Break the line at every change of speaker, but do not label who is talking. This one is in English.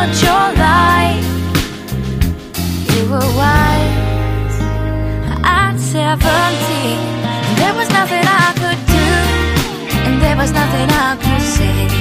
about your life. You were wise at 17, and there was nothing I could do, and there was nothing I could say.